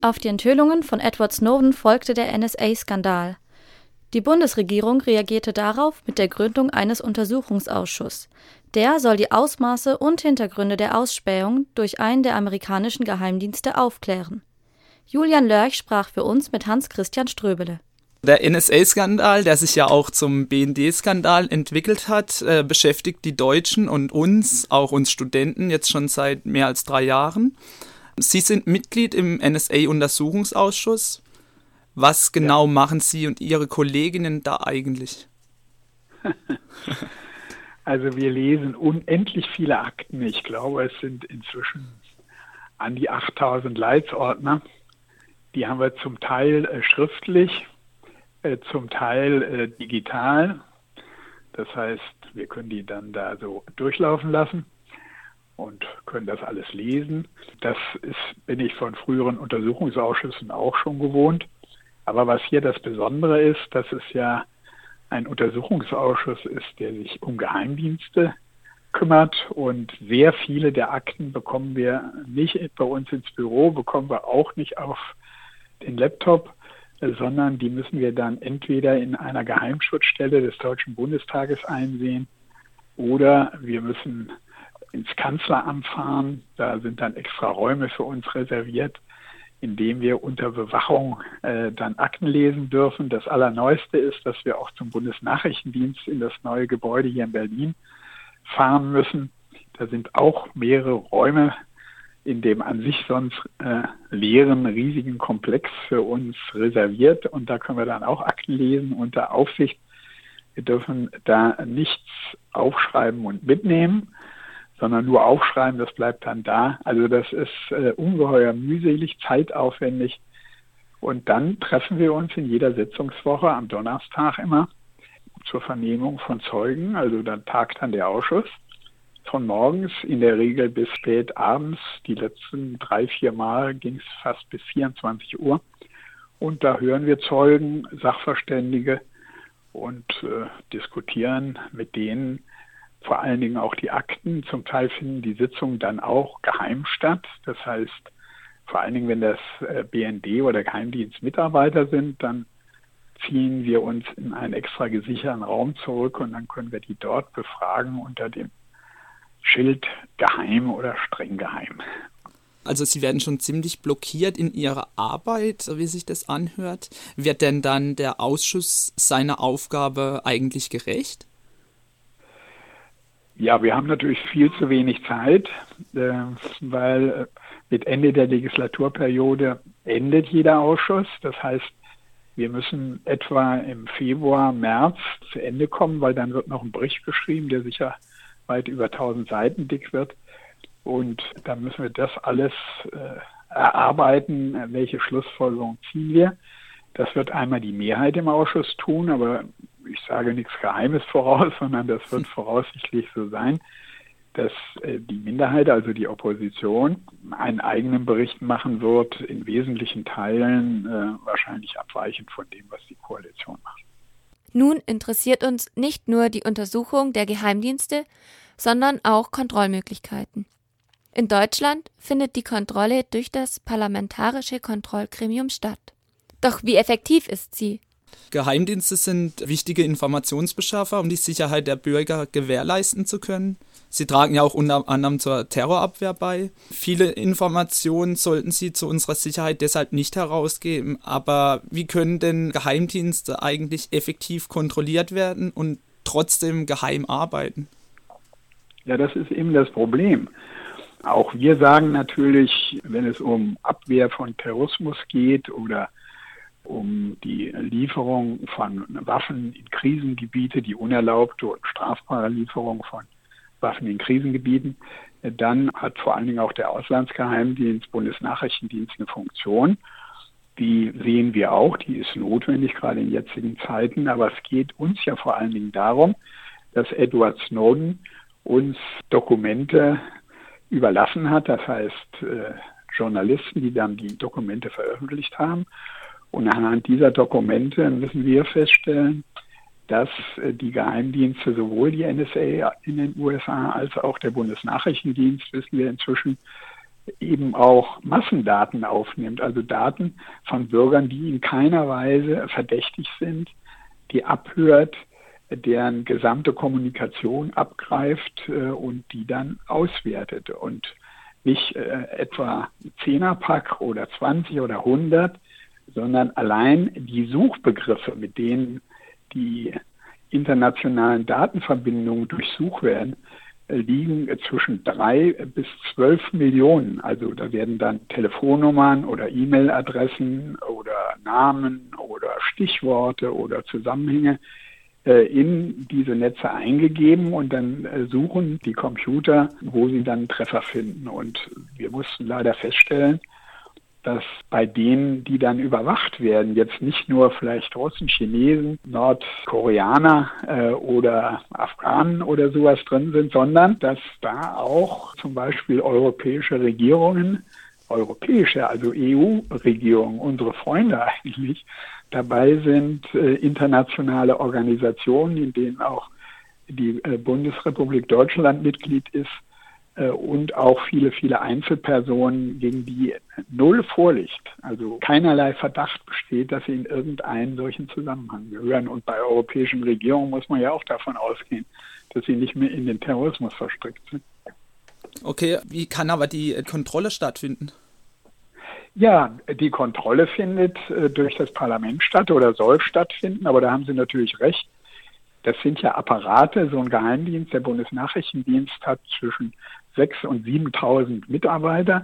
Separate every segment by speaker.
Speaker 1: Auf die Enthüllungen von Edward Snowden folgte der NSA-Skandal. Die Bundesregierung reagierte darauf mit der Gründung eines Untersuchungsausschusses. Der soll die Ausmaße und Hintergründe der Ausspähung durch einen der amerikanischen Geheimdienste aufklären. Julian Lörch sprach für uns mit Hans-Christian Ströbele.
Speaker 2: Der NSA-Skandal, der sich ja auch zum BND-Skandal entwickelt hat, beschäftigt die Deutschen und auch uns Studenten, jetzt schon seit mehr als 3 Jahren. Sie sind Mitglied im NSA-Untersuchungsausschuss. Was genau machen Sie und Ihre Kolleginnen da eigentlich?
Speaker 3: Also wir lesen unendlich viele Akten. Ich glaube, es sind inzwischen an die 8000 Leitsordner. Die haben wir zum Teil schriftlich, zum Teil digital. Das heißt, wir können die dann da so durchlaufen lassen und können das alles lesen. Bin ich von früheren Untersuchungsausschüssen auch schon gewohnt. Aber was hier das Besondere ist, dass es ja ein Untersuchungsausschuss ist, der sich um Geheimdienste kümmert, und sehr viele der Akten bekommen wir nicht bei uns ins Büro, bekommen wir auch nicht auf den Laptop, sondern die müssen wir dann entweder in einer Geheimschutzstelle des Deutschen Bundestages einsehen oder wir müssen ins Kanzleramt fahren. Da sind dann extra Räume für uns reserviert, in dem wir unter Bewachung dann Akten lesen dürfen. Das Allerneueste ist, dass wir auch zum Bundesnachrichtendienst in das neue Gebäude hier in Berlin fahren müssen. Da sind auch mehrere Räume in dem an sich sonst leeren, riesigen Komplex für uns reserviert. Und da können wir dann auch Akten lesen unter Aufsicht. Wir dürfen da nichts aufschreiben und mitnehmen, sondern nur aufschreiben, das bleibt dann da. Also das ist ungeheuer mühselig, zeitaufwendig. Und dann treffen wir uns in jeder Sitzungswoche am Donnerstag immer zur Vernehmung von Zeugen. Also dann tagt dann der Ausschuss von morgens in der Regel bis spät abends. Die letzten 3-4 Mal ging es fast bis 24 Uhr. Und da hören wir Zeugen, Sachverständige und diskutieren mit denen vor allen Dingen auch die Akten. Zum Teil finden die Sitzungen dann auch geheim statt. Das heißt, vor allen Dingen, wenn das BND oder Geheimdienstmitarbeiter sind, dann ziehen wir uns in einen extra gesicherten Raum zurück und dann können wir die dort befragen unter dem Schild geheim oder streng geheim.
Speaker 2: Also Sie werden schon ziemlich blockiert in Ihrer Arbeit, wie sich das anhört. Wird denn dann der Ausschuss seiner Aufgabe eigentlich gerecht?
Speaker 3: Ja, wir haben natürlich viel zu wenig Zeit, weil mit Ende der Legislaturperiode endet jeder Ausschuss. Das heißt, wir müssen etwa im Februar, März zu Ende kommen, weil dann wird noch ein Bericht geschrieben, der sicher weit über 1000 Seiten dick wird. Und dann müssen wir das alles erarbeiten, welche Schlussfolgerung ziehen wir. Das wird einmal die Mehrheit im Ausschuss tun, aber ich sage nichts Geheimes voraus, sondern das wird voraussichtlich so sein, dass die Minderheit, also die Opposition, einen eigenen Bericht machen wird, in wesentlichen Teilen wahrscheinlich abweichend von dem, was die Koalition macht.
Speaker 1: Nun interessiert uns nicht nur die Untersuchung der Geheimdienste, sondern auch Kontrollmöglichkeiten. In Deutschland findet die Kontrolle durch das Parlamentarische Kontrollgremium statt. Doch wie effektiv ist sie?
Speaker 2: Geheimdienste sind wichtige Informationsbeschaffer, um die Sicherheit der Bürger gewährleisten zu können. Sie tragen ja auch unter anderem zur Terrorabwehr bei. Viele Informationen sollten sie zu unserer Sicherheit deshalb nicht herausgeben. Aber wie können denn Geheimdienste eigentlich effektiv kontrolliert werden und trotzdem geheim arbeiten?
Speaker 3: Ja, das ist eben das Problem. Auch wir sagen natürlich, wenn es um Abwehr von Terrorismus geht oder um die Lieferung von Waffen in Krisengebiete, die unerlaubte und strafbare Lieferung von Waffen in Krisengebieten, dann hat vor allen Dingen auch der Auslandsgeheimdienst, Bundesnachrichtendienst eine Funktion. Die sehen wir auch, die ist notwendig, gerade in jetzigen Zeiten. Aber es geht uns ja vor allen Dingen darum, dass Edward Snowden uns Dokumente überlassen hat, das heißt Journalisten, die dann die Dokumente veröffentlicht haben. Und anhand dieser Dokumente müssen wir feststellen, dass die Geheimdienste, sowohl die NSA in den USA als auch der Bundesnachrichtendienst, wissen wir inzwischen, eben auch Massendaten aufnimmt, also Daten von Bürgern, die in keiner Weise verdächtig sind, die abhört, deren gesamte Kommunikation abgreift und die dann auswertet und nicht etwa 10er-Pack oder 20 oder 100, sondern allein die Suchbegriffe, mit denen die internationalen Datenverbindungen durchsucht werden, liegen zwischen 3 bis 12 Millionen. Also da werden dann Telefonnummern oder E-Mail-Adressen oder Namen oder Stichworte oder Zusammenhänge in diese Netze eingegeben und dann suchen die Computer, wo sie dann Treffer finden. Und wir mussten leider feststellen, dass bei denen, die dann überwacht werden, jetzt nicht nur vielleicht Russen, Chinesen, Nordkoreaner oder Afghanen oder sowas drin sind, sondern dass da auch zum Beispiel europäische Regierungen, also EU-Regierungen, unsere Freunde eigentlich, dabei sind internationale Organisationen, in denen auch die Bundesrepublik Deutschland Mitglied ist und auch viele, viele Einzelpersonen, gegen die null Vorlicht, also keinerlei Verdacht besteht, dass sie in irgendeinen solchen Zusammenhang gehören. Und bei europäischen Regierungen muss man ja auch davon ausgehen, dass sie nicht mehr in den Terrorismus verstrickt sind.
Speaker 2: Okay, wie kann aber die Kontrolle stattfinden?
Speaker 3: Ja, die Kontrolle findet durch das Parlament statt oder soll stattfinden, aber da haben Sie natürlich recht. Das sind ja Apparate, so ein Geheimdienst, der Bundesnachrichtendienst hat zwischen 6.000 und 7.000 Mitarbeiter,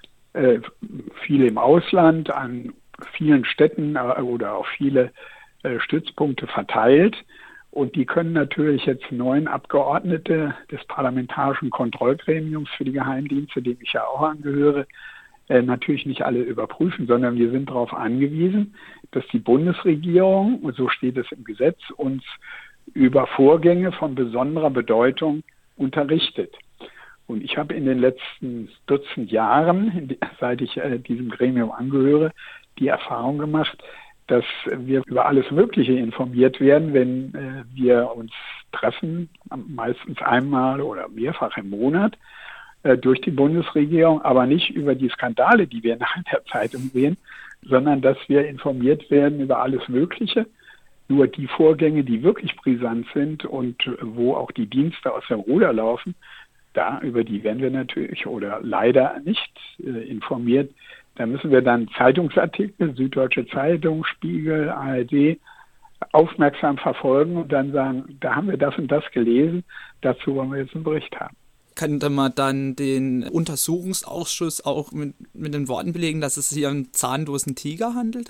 Speaker 3: viele im Ausland, an vielen Städten oder auf viele Stützpunkte verteilt. Und die können natürlich jetzt 9 Abgeordnete des Parlamentarischen Kontrollgremiums für die Geheimdienste, dem ich ja auch angehöre, natürlich nicht alle überprüfen, sondern wir sind darauf angewiesen, dass die Bundesregierung, und so steht es im Gesetz, uns über Vorgänge von besonderer Bedeutung unterrichtet. Und ich habe in den letzten Dutzend Jahren, seit ich diesem Gremium angehöre, die Erfahrung gemacht, dass wir über alles Mögliche informiert werden, wenn wir uns treffen, meistens einmal oder mehrfach im Monat, durch die Bundesregierung, aber nicht über die Skandale, die wir nach der Zeitung sehen, sondern dass wir informiert werden über alles Mögliche. Nur die Vorgänge, die wirklich brisant sind und wo auch die Dienste aus dem Ruder laufen, über die werden wir natürlich oder leider nicht informiert. Da müssen wir dann Zeitungsartikel, Süddeutsche Zeitung, Spiegel, ARD, aufmerksam verfolgen und dann sagen, da haben wir das und das gelesen, dazu wollen wir jetzt einen Bericht haben.
Speaker 2: Könnte man dann den Untersuchungsausschuss auch mit den Worten belegen, dass es hier um zahnlosen Tiger handelt?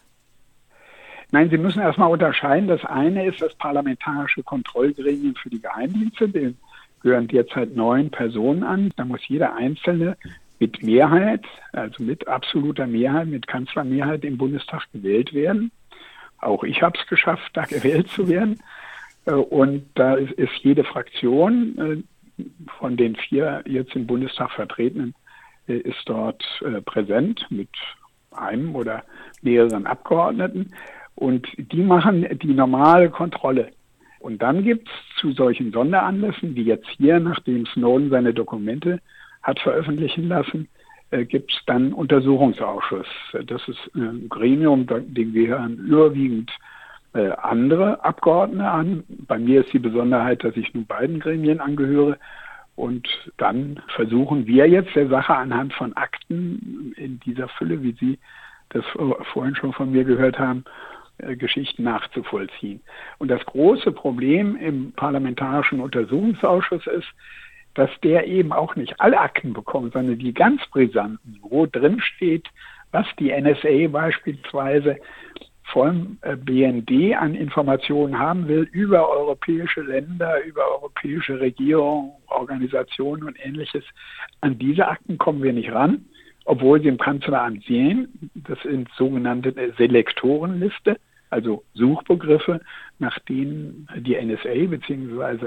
Speaker 3: Nein, Sie müssen erstmal unterscheiden. Das eine ist das Parlamentarische Kontrollgremium für die Geheimdienste. Dem gehören derzeit 9 Personen an. Da muss jeder Einzelne mit Mehrheit, also mit absoluter Mehrheit, mit Kanzlermehrheit im Bundestag gewählt werden. Auch ich habe es geschafft, da gewählt zu werden. Und da ist jede Fraktion von den 4 jetzt im Bundestag vertretenen, ist dort präsent mit einem oder mehreren Abgeordneten. Und die machen die normale Kontrolle. Und dann gibt es zu solchen Sonderanlässen, wie jetzt hier, nachdem Snowden seine Dokumente hat veröffentlichen lassen, gibt es dann einen Untersuchungsausschuss. Das ist ein Gremium, dem gehören überwiegend andere Abgeordnete an. Bei mir ist die Besonderheit, dass ich nun beiden Gremien angehöre. Und dann versuchen wir jetzt der Sache anhand von Akten in dieser Fülle, wie Sie das vorhin schon von mir gehört haben, Geschichten nachzuvollziehen. Und das große Problem im Parlamentarischen Untersuchungsausschuss ist, dass der eben auch nicht alle Akten bekommt, sondern die ganz brisanten, wo drin steht, was die NSA beispielsweise vom BND an Informationen haben will über europäische Länder, über europäische Regierungen, Organisationen und Ähnliches. An diese Akten kommen wir nicht ran, obwohl sie im Kanzleramt sehen. Das sind sogenannte Selektorenliste, also Suchbegriffe, nach denen die NSA bzw.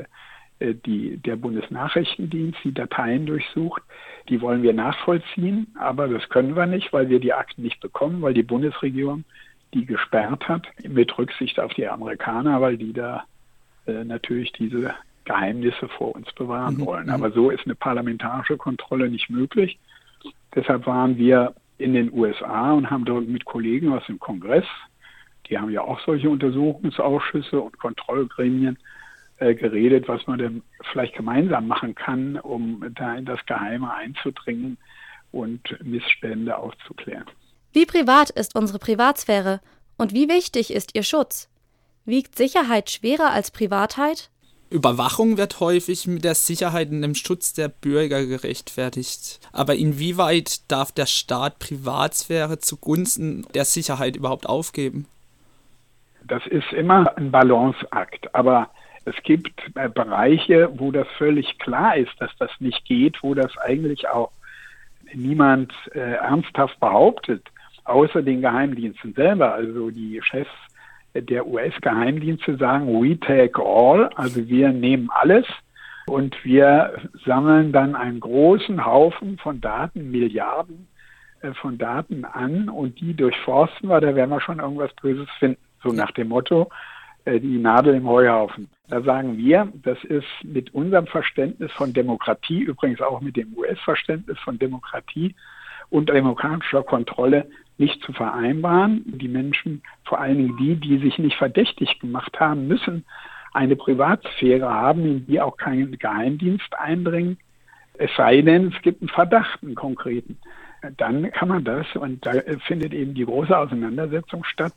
Speaker 3: Der Bundesnachrichtendienst die Dateien durchsucht. Die wollen wir nachvollziehen, aber das können wir nicht, weil wir die Akten nicht bekommen, weil die Bundesregierung die gesperrt hat, mit Rücksicht auf die Amerikaner, weil die da natürlich diese Geheimnisse vor uns bewahren wollen. Aber so ist eine parlamentarische Kontrolle nicht möglich. Deshalb waren wir in den USA und haben dort mit Kollegen aus dem Kongress, die haben ja auch solche Untersuchungsausschüsse und Kontrollgremien, geredet, was man denn vielleicht gemeinsam machen kann, um da in das Geheime einzudringen und Missstände aufzuklären.
Speaker 1: Wie privat ist unsere Privatsphäre und wie wichtig ist ihr Schutz? Wiegt Sicherheit schwerer als Privatheit?
Speaker 2: Überwachung wird häufig mit der Sicherheit und dem Schutz der Bürger gerechtfertigt. Aber inwieweit darf der Staat Privatsphäre zugunsten der Sicherheit überhaupt aufgeben?
Speaker 3: Das ist immer ein Balanceakt, aber es gibt Bereiche, wo das völlig klar ist, dass das nicht geht, wo das eigentlich auch niemand ernsthaft behauptet, außer den Geheimdiensten selber. Also die Chefs der US-Geheimdienste sagen, we take all, also wir nehmen alles und wir sammeln dann einen großen Haufen von Daten, Milliarden von Daten an und die durchforsten wir, da werden wir schon irgendwas Böses finden. So nach dem Motto, die Nadel im Heuhaufen. Da sagen wir, das ist mit unserem Verständnis von Demokratie, übrigens auch mit dem US-Verständnis von Demokratie und demokratischer Kontrolle nicht zu vereinbaren. Die Menschen, vor allen Dingen die sich nicht verdächtig gemacht haben, müssen eine Privatsphäre haben, in die auch kein Geheimdienst eindringt. Es sei denn, es gibt einen Verdacht, einen konkreten. Dann kann man das, und da findet eben die große Auseinandersetzung statt.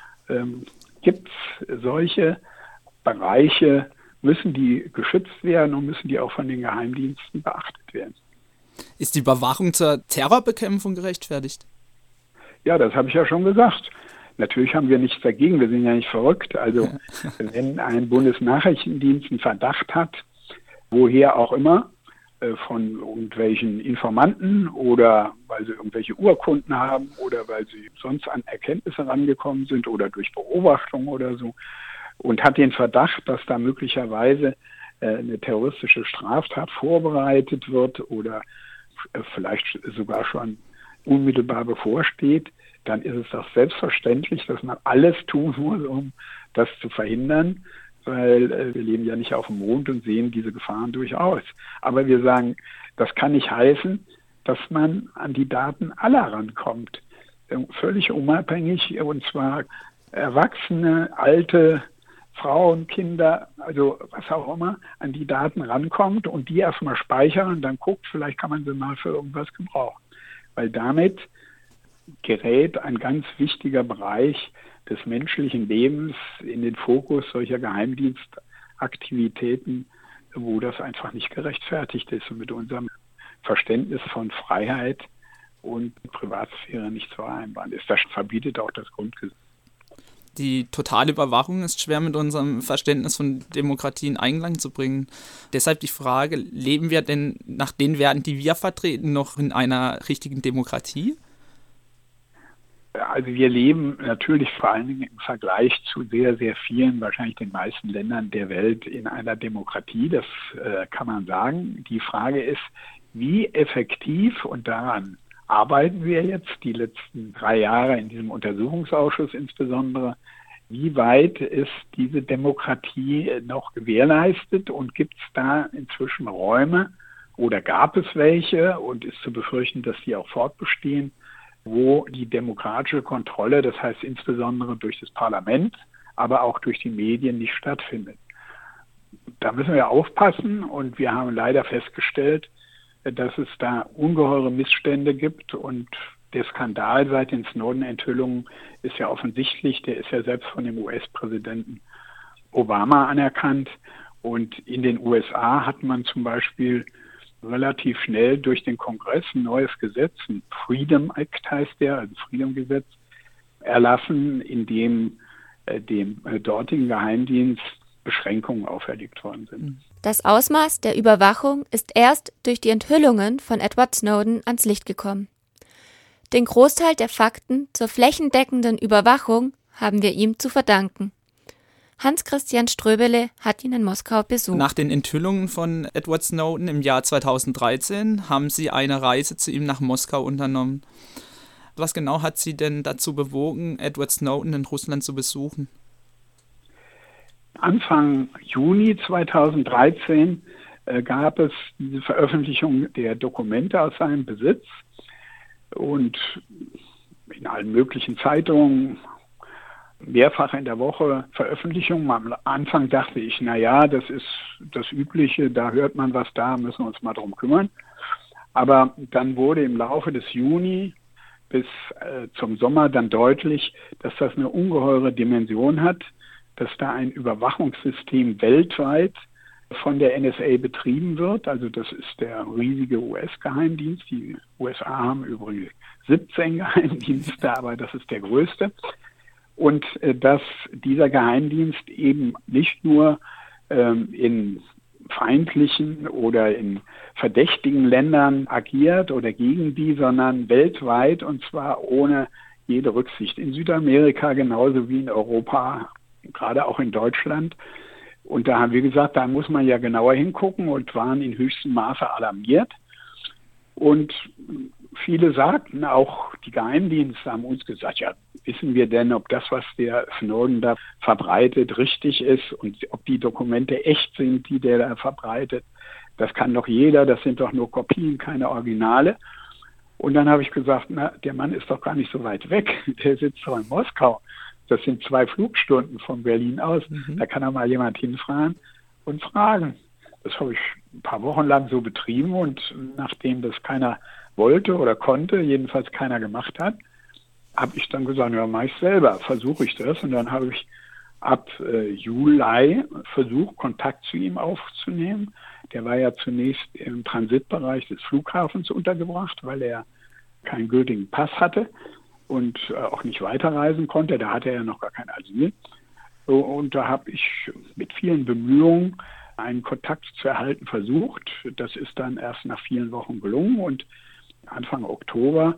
Speaker 3: Gibt es solche Bereiche, müssen die geschützt werden und müssen die auch von den Geheimdiensten beachtet werden.
Speaker 2: Ist die Überwachung zur Terrorbekämpfung gerechtfertigt?
Speaker 3: Ja, das habe ich ja schon gesagt. Natürlich haben wir nichts dagegen, wir sind ja nicht verrückt. Also wenn ein Bundesnachrichtendienst einen Verdacht hat, woher auch immer, von irgendwelchen Informanten oder weil sie irgendwelche Urkunden haben oder weil sie sonst an Erkenntnisse rangekommen sind oder durch Beobachtung oder so und hat den Verdacht, dass da möglicherweise eine terroristische Straftat vorbereitet wird oder vielleicht sogar schon unmittelbar bevorsteht, dann ist es doch selbstverständlich, dass man alles tun muss, um das zu verhindern, weil wir leben ja nicht auf dem Mond und sehen diese Gefahren durchaus. Aber wir sagen, das kann nicht heißen, dass man an die Daten aller rankommt. Völlig unabhängig, und zwar Erwachsene, alte, Frauen, Kinder, also was auch immer, an die Daten rankommt und die erstmal speichern und dann guckt, vielleicht kann man sie mal für irgendwas gebrauchen. Weil damit gerät ein ganz wichtiger Bereich des menschlichen Lebens in den Fokus solcher Geheimdienstaktivitäten, wo das einfach nicht gerechtfertigt ist und mit unserem Verständnis von Freiheit und Privatsphäre nicht zu vereinbaren ist. Das verbietet auch das Grundgesetz.
Speaker 2: Die totale Überwachung ist schwer mit unserem Verständnis von Demokratie in Einklang zu bringen. Deshalb die Frage, leben wir denn nach den Werten, die wir vertreten, noch in einer richtigen Demokratie?
Speaker 3: Also wir leben natürlich vor allen Dingen im Vergleich zu sehr, sehr vielen, wahrscheinlich den meisten Ländern der Welt in einer Demokratie. Das kann man sagen. Die Frage ist, wie effektiv, und daran arbeiten wir jetzt die letzten 3 Jahre in diesem Untersuchungsausschuss insbesondere, wie weit ist diese Demokratie noch gewährleistet und gibt es da inzwischen Räume oder gab es welche und ist zu befürchten, dass die auch fortbestehen, wo die demokratische Kontrolle, das heißt insbesondere durch das Parlament, aber auch durch die Medien nicht stattfindet. Da müssen wir aufpassen und wir haben leider festgestellt, dass es da ungeheure Missstände gibt und der Skandal seit den Snowden-Enthüllungen ist ja offensichtlich, der ist ja selbst von dem US-Präsidenten Obama anerkannt und in den USA hat man zum Beispiel relativ schnell durch den Kongress ein neues Gesetz, ein Freedom Act heißt der, also Freedom-Gesetz, erlassen, in dem dem dortigen Geheimdienst Beschränkungen auferlegt worden sind.
Speaker 4: Das Ausmaß der Überwachung ist erst durch die Enthüllungen von Edward Snowden ans Licht gekommen. Den Großteil der Fakten zur flächendeckenden Überwachung haben wir ihm zu verdanken. Hans-Christian Ströbele hat ihn in Moskau besucht.
Speaker 2: Nach den Enthüllungen von Edward Snowden im Jahr 2013 haben Sie eine Reise zu ihm nach Moskau unternommen. Was genau hat Sie denn dazu bewogen, Edward Snowden in Russland zu besuchen?
Speaker 3: Anfang Juni 2013 gab es diese Veröffentlichung der Dokumente aus seinem Besitz und in allen möglichen Zeitungen, mehrfach in der Woche Veröffentlichungen. Am Anfang dachte ich, naja, das ist das Übliche, da hört man was, da müssen wir uns mal drum kümmern. Aber dann wurde im Laufe des Juni bis zum Sommer dann deutlich, dass das eine ungeheure Dimension hat, dass da ein Überwachungssystem weltweit von der NSA betrieben wird. Also das ist der riesige US-Geheimdienst. Die USA haben übrigens 17 Geheimdienste, aber das ist der größte. Und dass dieser Geheimdienst eben nicht nur in feindlichen oder in verdächtigen Ländern agiert oder gegen die, sondern weltweit, und zwar ohne jede Rücksicht. In Südamerika genauso wie in Europa, gerade auch in Deutschland. Und da haben wir gesagt, da muss man ja genauer hingucken und waren in höchstem Maße alarmiert. Und viele sagten, auch die Geheimdienste haben uns gesagt, ja, wissen wir denn, ob das, was der Snowden da verbreitet, richtig ist und ob die Dokumente echt sind, die der da verbreitet. Das kann doch jeder, das sind doch nur Kopien, keine Originale. Und dann habe ich gesagt, na, der Mann ist doch gar nicht so weit weg, der sitzt doch in Moskau. Das sind 2 Flugstunden von Berlin aus. Da kann doch mal jemand hinfahren und fragen. Das habe ich ein paar Wochen lang so betrieben und nachdem das keiner wollte oder konnte, jedenfalls keiner gemacht hat, habe ich dann gesagt, ja, mach ich selber, versuche ich das. Und dann habe ich ab Juli versucht, Kontakt zu ihm aufzunehmen. Der war ja zunächst im Transitbereich des Flughafens untergebracht, weil er keinen gültigen Pass hatte und auch nicht weiterreisen konnte. Da hatte er ja noch gar kein Asyl. Und da habe ich mit vielen Bemühungen einen Kontakt zu erhalten versucht. Das ist dann erst nach vielen Wochen gelungen und Anfang Oktober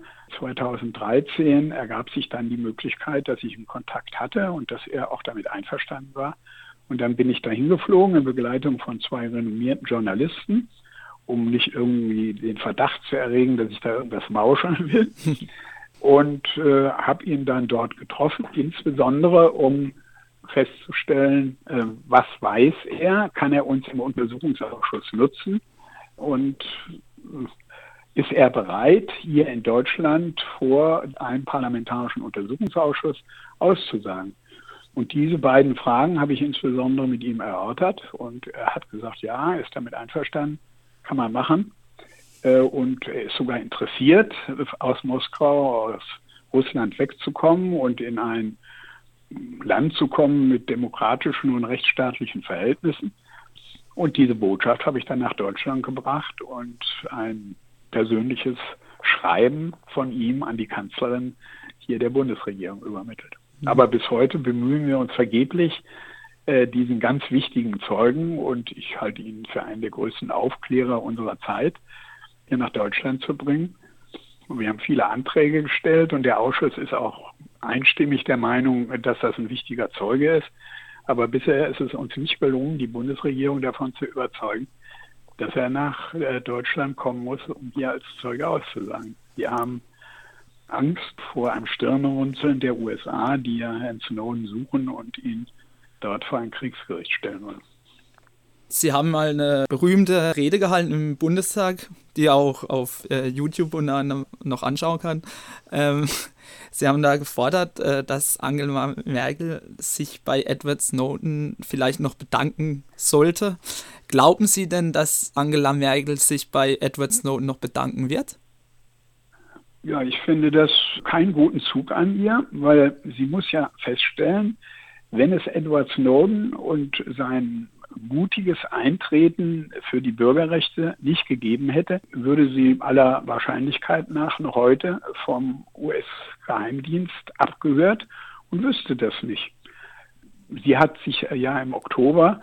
Speaker 3: 2013 ergab sich dann die Möglichkeit, dass ich einen Kontakt hatte und dass er auch damit einverstanden war. Und dann bin ich dahin geflogen in Begleitung von 2 renommierten Journalisten, um nicht irgendwie den Verdacht zu erregen, dass ich da irgendwas mauscheln will. Und habe ihn dann dort getroffen, insbesondere um festzustellen, was weiß er, kann er uns im Untersuchungsausschuss nutzen und ist er bereit, hier in Deutschland vor einem parlamentarischen Untersuchungsausschuss auszusagen. Und diese beiden Fragen habe ich insbesondere mit ihm erörtert und er hat gesagt, ja, er ist damit einverstanden, kann man machen. Und er ist sogar interessiert, aus Moskau, aus Russland wegzukommen und in ein Land zu kommen mit demokratischen und rechtsstaatlichen Verhältnissen. Und diese Botschaft habe ich dann nach Deutschland gebracht und ein persönliches Schreiben von ihm an die Kanzlerin hier der Bundesregierung übermittelt. Aber bis heute bemühen wir uns vergeblich, diesen ganz wichtigen Zeugen, und ich halte ihn für einen der größten Aufklärer unserer Zeit, hier nach Deutschland zu bringen. Und wir haben viele Anträge gestellt und der Ausschuss ist auch einstimmig der Meinung, dass das ein wichtiger Zeuge ist. Aber bisher ist es uns nicht gelungen, die Bundesregierung davon zu überzeugen, dass er nach Deutschland kommen muss, um hier als Zeuge auszusagen. Die haben Angst vor einem Stirnrunzeln der USA, die ja Herrn Snowden suchen und ihn dort vor ein Kriegsgericht stellen wollen.
Speaker 2: Sie haben mal eine berühmte Rede gehalten im Bundestag, die auch auf YouTube unter anderem noch anschauen kann. Sie haben da gefordert, dass Angela Merkel sich bei Edward Snowden vielleicht noch bedanken sollte. Glauben Sie denn, dass Angela Merkel sich bei Edward Snowden noch bedanken wird?
Speaker 3: Ja, ich finde das keinen guten Zug an ihr, weil sie muss ja feststellen, wenn es Edward Snowden und sein mutiges Eintreten für die Bürgerrechte nicht gegeben hätte, würde sie aller Wahrscheinlichkeit nach noch heute vom US-Geheimdienst abgehört und wüsste das nicht. Sie hat sich ja im Oktober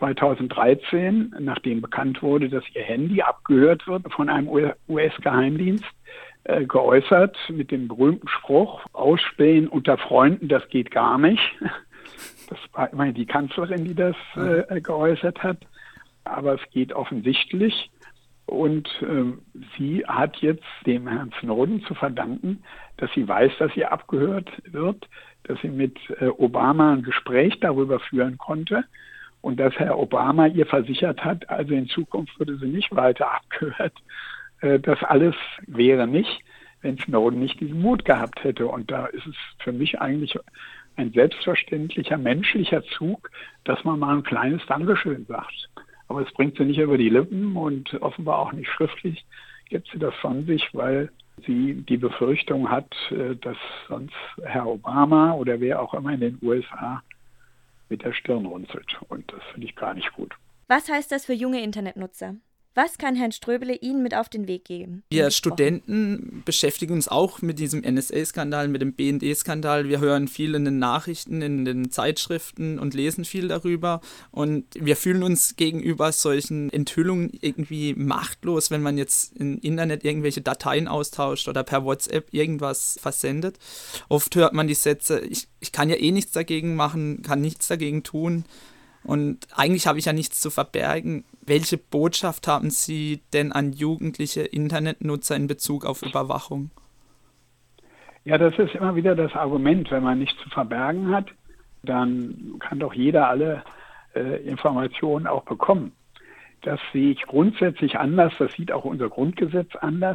Speaker 3: 2013, nachdem bekannt wurde, dass ihr Handy abgehört wird von einem US-Geheimdienst, geäußert mit dem berühmten Spruch, Ausspähen unter Freunden, das geht gar nicht. Das war immerhin die Kanzlerin, die das geäußert hat. Aber es geht offensichtlich. Und sie hat jetzt dem Herrn Snowden zu verdanken, dass sie weiß, dass sie abgehört wird, dass sie mit Obama ein Gespräch darüber führen konnte und dass Herr Obama ihr versichert hat, also in Zukunft würde sie nicht weiter abgehört. Das alles wäre nicht. wenn Snowden nicht diesen Mut gehabt hätte. Und da ist es für mich eigentlich ein selbstverständlicher menschlicher Zug, dass man mal ein kleines Dankeschön sagt. Aber es bringt sie nicht über die Lippen und offenbar auch nicht schriftlich gibt sie das von sich, weil sie die Befürchtung hat, dass sonst Herr Obama oder wer auch immer in den USA mit der Stirn runzelt. Und das finde ich gar nicht gut.
Speaker 5: Was heißt das für junge Internetnutzer? Was kann Herrn Ströbele Ihnen mit auf den Weg geben?
Speaker 2: Wir Studenten beschäftigen uns auch mit diesem NSA-Skandal, mit dem BND-Skandal. Wir hören viel in den Nachrichten, in den Zeitschriften und lesen viel darüber. Und wir fühlen uns gegenüber solchen Enthüllungen irgendwie machtlos, wenn man jetzt im Internet irgendwelche Dateien austauscht oder per WhatsApp irgendwas versendet. Oft hört man die Sätze, ich kann ja eh nichts dagegen machen, kann nichts dagegen tun. Und eigentlich habe ich ja nichts zu verbergen. Welche Botschaft haben Sie denn an jugendliche Internetnutzer in Bezug auf Überwachung?
Speaker 3: Ja, das ist immer wieder das Argument, wenn man nichts zu verbergen hat, dann kann doch jeder alle Informationen auch bekommen. Das sehe ich grundsätzlich anders, das sieht auch unser Grundgesetz anders,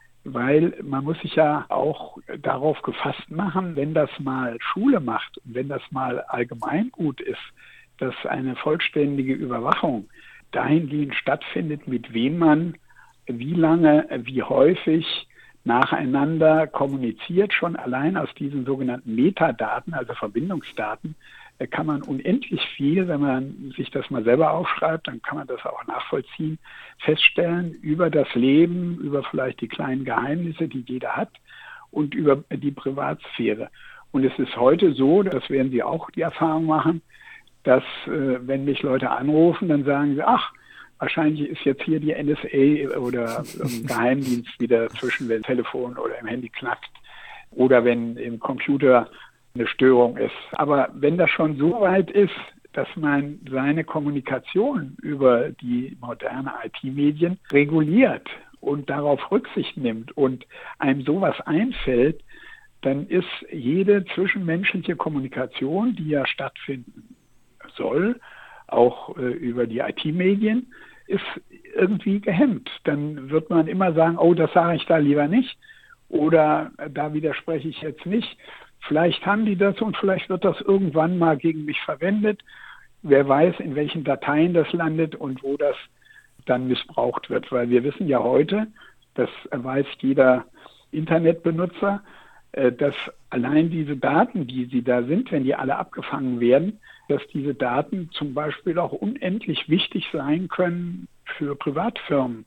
Speaker 3: weil man muss sich ja auch darauf gefasst machen, wenn das mal Schule macht und wenn das mal Allgemeingut ist, dass eine vollständige Überwachung dahingehend stattfindet, mit wem man wie lange, wie häufig nacheinander kommuniziert. Schon allein aus diesen sogenannten Metadaten, also Verbindungsdaten, kann man unendlich viel, wenn man sich das mal selber aufschreibt, dann kann man das auch nachvollziehen, feststellen über das Leben, über vielleicht die kleinen Geheimnisse, die jeder hat und über die Privatsphäre. Und es ist heute so, das werden Sie auch die Erfahrung machen, dass wenn mich Leute anrufen, dann sagen sie, ach, wahrscheinlich ist jetzt hier die NSA oder ein Geheimdienst wieder zwischen, wenn das Telefon oder im Handy knackt oder wenn im Computer eine Störung ist. Aber wenn das schon so weit ist, dass man seine Kommunikation über die moderne IT-Medien reguliert und darauf Rücksicht nimmt und einem sowas einfällt, dann ist jede zwischenmenschliche Kommunikation, die ja stattfinden soll, auch über die IT-Medien, ist irgendwie gehemmt. Dann wird man immer sagen, oh, das sage ich da lieber nicht oder da widerspreche ich jetzt nicht. Vielleicht haben die das und vielleicht wird das irgendwann mal gegen mich verwendet. Wer weiß, in welchen Dateien das landet und wo das dann missbraucht wird. Weil wir wissen ja heute, das weiß jeder Internetbenutzer, dass allein diese Daten, die sie da sind, wenn die alle abgefangen werden, dass diese Daten zum Beispiel auch unendlich wichtig sein können für Privatfirmen,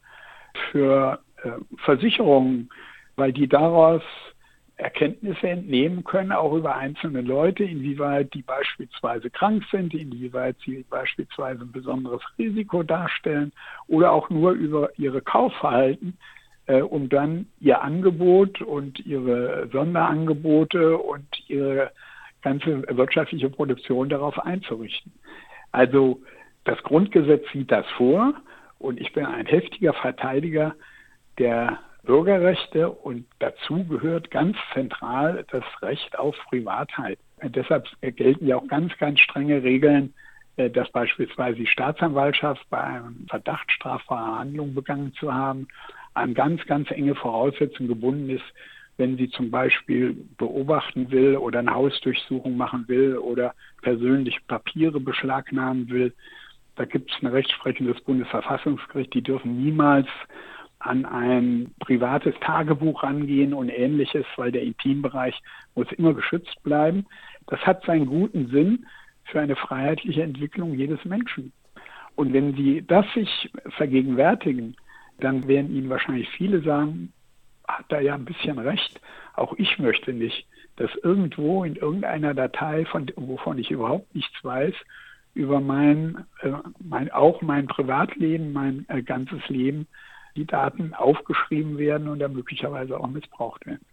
Speaker 3: für Versicherungen, weil die daraus Erkenntnisse entnehmen können, auch über einzelne Leute, inwieweit die beispielsweise krank sind, inwieweit sie beispielsweise ein besonderes Risiko darstellen oder auch nur über ihre Kaufverhalten, um dann ihr Angebot und ihre Sonderangebote und ihre ganze wirtschaftliche Produktion darauf einzurichten. Also das Grundgesetz sieht das vor und ich bin ein heftiger Verteidiger der Bürgerrechte und dazu gehört ganz zentral das Recht auf Privatheit. Und deshalb gelten ja auch ganz, ganz strenge Regeln, dass beispielsweise die Staatsanwaltschaft bei einem Verdacht strafbarer Handlung begangen zu haben, an ganz, ganz enge Voraussetzungen gebunden ist, wenn sie zum Beispiel beobachten will oder eine Hausdurchsuchung machen will oder persönlich Papiere beschlagnahmen will. Da gibt es eine Rechtsprechung des Bundesverfassungsgerichts, die dürfen niemals an ein privates Tagebuch rangehen und Ähnliches, weil der Intimbereich muss immer geschützt bleiben. Das hat seinen guten Sinn für eine freiheitliche Entwicklung jedes Menschen. Und wenn Sie das sich vergegenwärtigen, dann werden Ihnen wahrscheinlich viele sagen, hat da ja ein bisschen recht. Auch ich möchte nicht, dass irgendwo in irgendeiner Datei, wovon ich überhaupt nichts weiß, über mein Privatleben, mein ganzes Leben, die Daten aufgeschrieben werden und dann möglicherweise auch missbraucht werden.